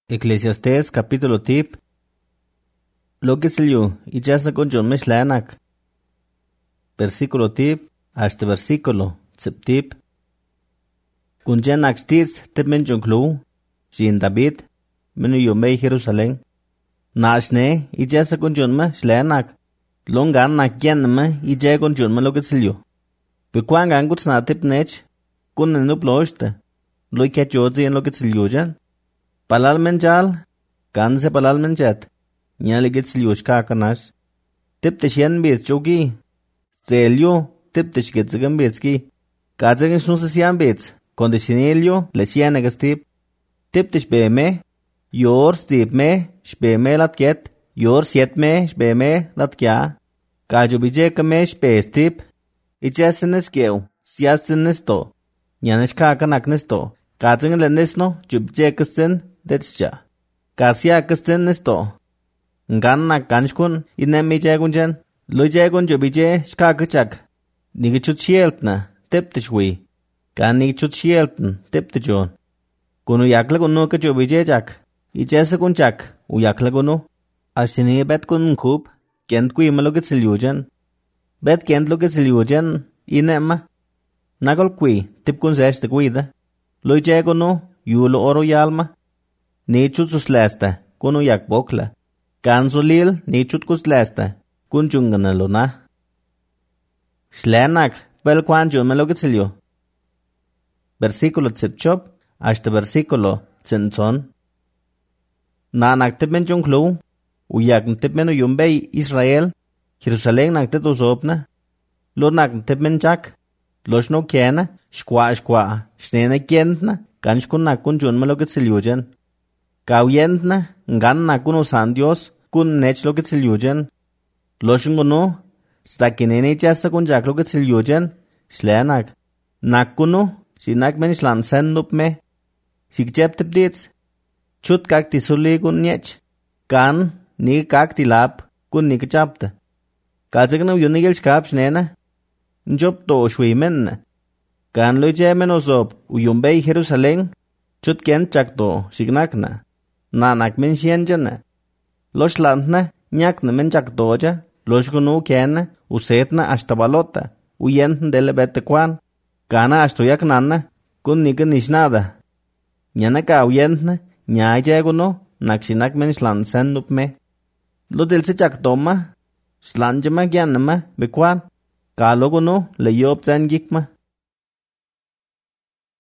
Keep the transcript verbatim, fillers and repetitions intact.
Eclesiastés capítulo tip. Lo que salió y ya se con John Meshlanak. Versículo tip hasta versículo zip tip. Kun janak stis te men John Klu, Jin David, menu yomei Jerusalén. Nashne y ya se con John Meshlanak. Longan nak yanma y ya con John lo que salió. Bequan ganguts na tip nech, kun no ploste. Lo que jozi en lo que salió jan. Palal menjal, kan se palal menjat, nyali gets liush kakanas. Tip te shen bits jogi, zelio, tip te shgets gambitski, kazang snus sian bits, conditionelio, le sian agastip, tip te shbeme, yor stip me, shbeme lat get, yor siet me, shbeme lat kya, kajo bije kame shbes tip, ichasenes keu, siasenes to, nyanish kakanak nesto, kazang lenesno, jubje kasten, Detcha. Kasia kasten nesto. Nganna kanshkun inemi jagunjan. Lo jagun jobije skakachak. Nigichut shieltna. Teptishwi. Kan nigichut shieltn. Teptijon. Kunu yakla kunu ka jobije jak. Ichesa kun chak. U yakla kunu. Ashini bet kun kub. Kent ku imaloget silyujan. Bet kent loget silyujan. Inema. Nagol kui. Tip kun zeshte kuida. Lo jagunu. Yulo oro yalma. Nechut sus lasta, kunu yak bokla. Kansulil, nechut kus lasta, kun chungana lona. Shlanak, bel kwan jun melogitsilio. Versículo tzipchop, hasta versículo tzintzon. Nanak tip men junglu, uyak tip men uyumbei Israel, Jerusalén nak tet usopna. Lonak tip men jak, losh no kiena, shkwa shkwa, shnena kientna, kanshkun nak kun jun melogitsilio jan. Kauyentna, nganna kuno san Dios, kun nech lo que tzilyujan. Loshinguno, stakinene chasta kun jak lo que tzilyujan, shlanak. Nakuno, sinak men shlan sendup me. Sikjep tipdits. Chut kak tisuli kun nyech. Kan, ni kak tilap, kun ni kachapta. Kazagna uyunigel shkap shnena. Njop to shwi menna. Kan lo jemen ozop, uyumbei Jerusalén. Chut ken chakto, signakna. Nanak men shienjana. Los lantna, nyakna men jakdoja, los gunu kena, usetna hasta balota, uyentn dele bete kwan. Kana hasta yaknana, kun nika nishnada. Nyanaka uyentna, nyaya guno, nakshinak men shlan sendup me. Lo del se jakdoma, shlanjama gyanama, bekwan. Kalo guno, le yop zan gikma.